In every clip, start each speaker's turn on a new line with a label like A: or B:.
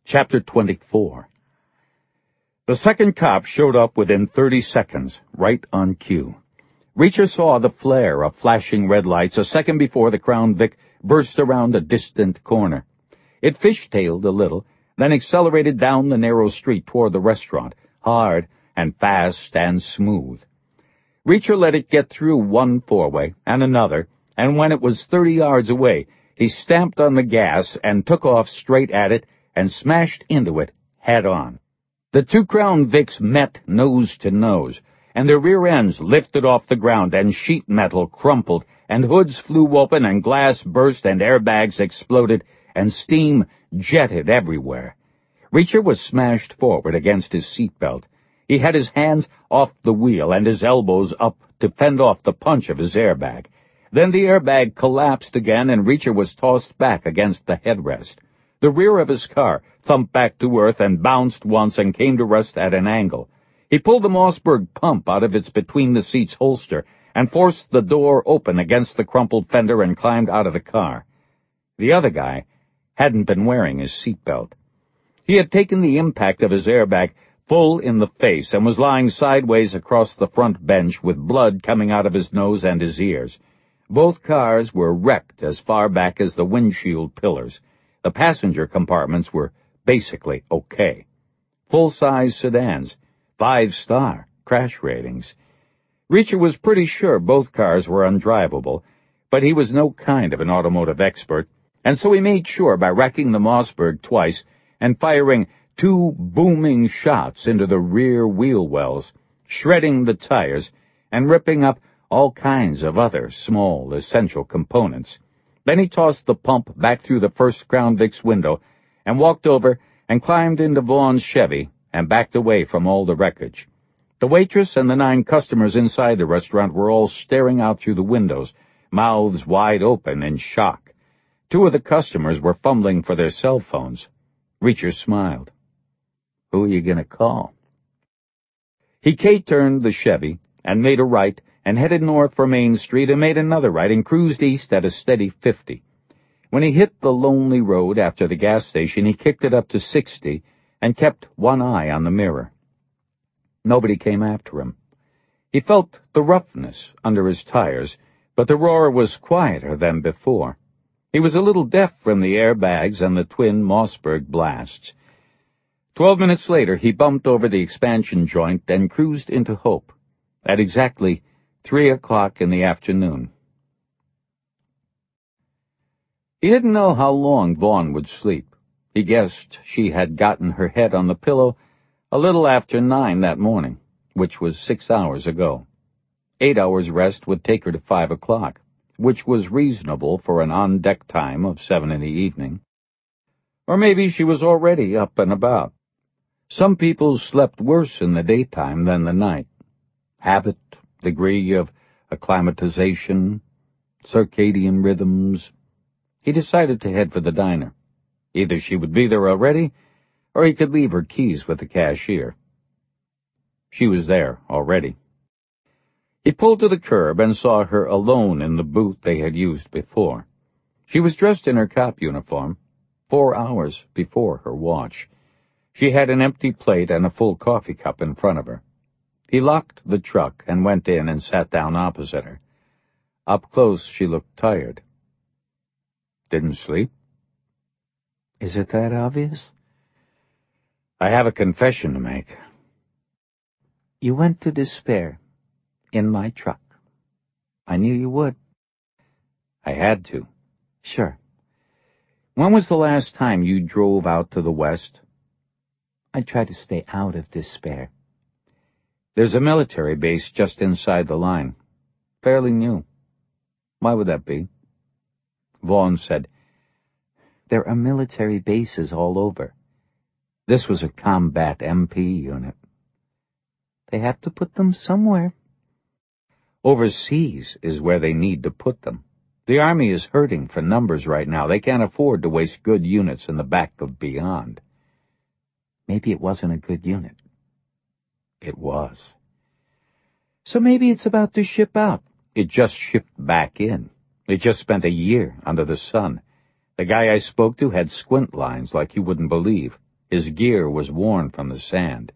A: Chapter 24. The second cop showed up within 30 seconds, right on cue. Reacher saw the flare of flashing red lights a second before the Crown Vic burst around a distant corner. It fishtailed a little, then accelerated down the narrow street toward the restaurant, hard and fast and smooth. Reacher let it get through one four-way and another, and when it was 30 yards away, he stamped on the gas and took off straight at it and smashed into it head-on. The two Crown Vics met nose to nose, and their rear ends lifted off the ground, and sheet metal crumpled, and hoods flew open, and glass burst, and airbags exploded, and steam jetted everywhere. Reacher was smashed forward against his seatbelt. He had his hands off the wheel and his elbows up to fend off the punch of his airbag. Then the airbag collapsed again, and Reacher was tossed back against the headrest. The rear of his car thumped back to earth and bounced once and came to rest at an angle. He pulled the Mossberg pump out of its between-the-seats holster and forced the door open against the crumpled fender and climbed out of the car. The other guy hadn't been wearing his seatbelt. He had taken the impact of his airbag full in the face and was lying sideways across the front bench with blood coming out of his nose and his ears. Both cars were wrecked as far back as the windshield pillars. The passenger compartments were basically okay. Full-size sedans, 5-star crash ratings. Reacher was pretty sure both cars were undrivable, but he was no kind of an automotive expert, and so he made sure by wrecking the Mossberg twice and firing 2 booming shots into the rear wheel wells, shredding the tires, and ripping up all kinds of other small, essential components. Then he tossed the pump back through the first Crown Vic's window and walked over and climbed into Vaughn's Chevy and backed away from all the wreckage. The waitress and the 9 customers inside the restaurant were all staring out through the windows, mouths wide open in shock. 2 of the customers were fumbling for their cell phones. Reacher smiled. "Who are you going to call?" He K-turned the Chevy and made a right and headed north for Main Street and made another right and cruised east at a steady 50. When he hit the lonely road after the gas station, he kicked it up to 60 and kept one eye on the mirror. Nobody came after him. He felt the roughness under his tires, but the roar was quieter than before. He was a little deaf from the airbags and the twin Mossberg blasts. 12 minutes later, he bumped over the expansion joint and cruised into Hope at exactly 3 o'clock in the afternoon. He didn't know how long Vaughn would sleep. He guessed she had gotten her head on the pillow a little after 9 that morning, which was 6 hours ago. 8 hours rest would take her to 5 o'clock, which was reasonable for an on-deck time of 7 in the evening. Or maybe she was already up and about. Some people slept worse in the daytime than the night. Habit, degree of acclimatization, circadian rhythms. He decided to head for the diner. Either she would be there already, or he could leave her keys with the cashier. She was there already. He pulled to the curb and saw her alone in the booth they had used before. She was dressed in her cop uniform, 4 hours before her watch. She had an empty plate and a full coffee cup in front of her. He locked the truck and went in and sat down opposite her. Up close, she looked tired. "Didn't sleep?"
B: "Is it that obvious?"
A: "I have a confession to make."
B: "You went to Despair in my truck. I knew you would."
A: "I had to."
B: "Sure."
A: "When was the last time you drove out to the west?"
B: "I try to stay out of Despair."
A: "There's a military base just inside the line. Fairly new. Why would that be?"
B: Vaughn said, "There are military bases all over. This was a combat MP unit. They have to put them somewhere."
A: "Overseas is where they need to put them. The Army is hurting for numbers right now. They can't afford to waste good units in the back of beyond."
B: "Maybe it wasn't a good unit."
A: "It was."
B: "So maybe it's about to ship out."
A: "It just shipped back in. It just spent a year under the sun. The guy I spoke to had squint lines like you wouldn't believe. His gear was worn from the sand.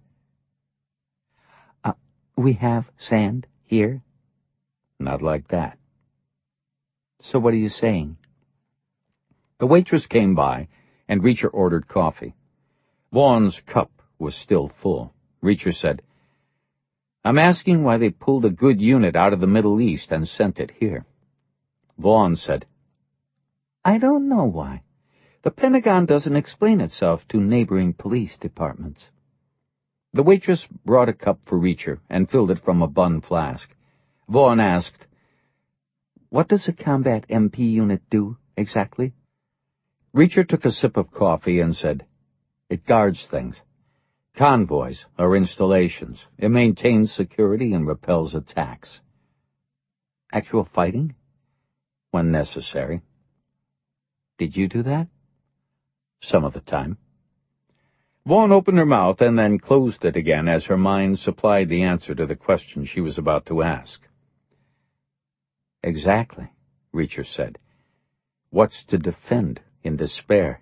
B: We have sand here?
A: Not like that.
B: So what are you saying?
A: The waitress came by, and Reacher ordered coffee. Vaughan's cup was still full. Reacher said, "I'm asking why they pulled a good unit out of the Middle East and sent it here." Vaughn said,
B: I don't know why. The Pentagon doesn't explain itself to neighboring police departments.
A: The waitress brought a cup for Reacher and filled it from a bun flask. Vaughn asked,
B: What does a combat MP unit do, exactly?
A: Reacher took a sip of coffee and said, "It guards things. Convoys or installations. It maintains security and repels attacks."
B: Actual fighting?
A: When necessary.
B: Did you do that?
A: Some of the time. Vaughn opened her mouth and then closed it again as her mind supplied the answer to the question she was about to ask.
B: Exactly,
A: Reacher said. What's to defend in despair?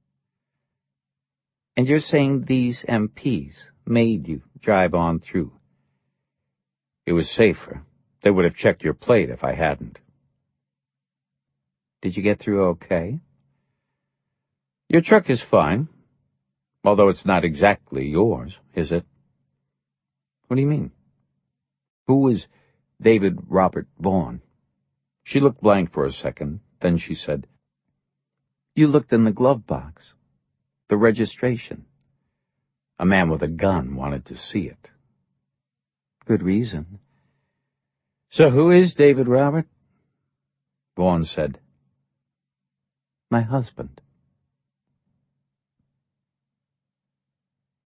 B: And you're saying these MPs made you drive on through?
A: It was safer. They would have checked your plate if I hadn't.
B: Did you get through okay?
A: Your truck is fine. Although it's not exactly yours, is it?
B: What do you mean?
A: Who is David Robert Vaughn? She looked blank for a second, then she said,
B: You looked in the glove box. The registration.
A: A man with a gun wanted to see it.
B: Good reason.
A: So who is David Robert? Vaughn said,
B: My husband.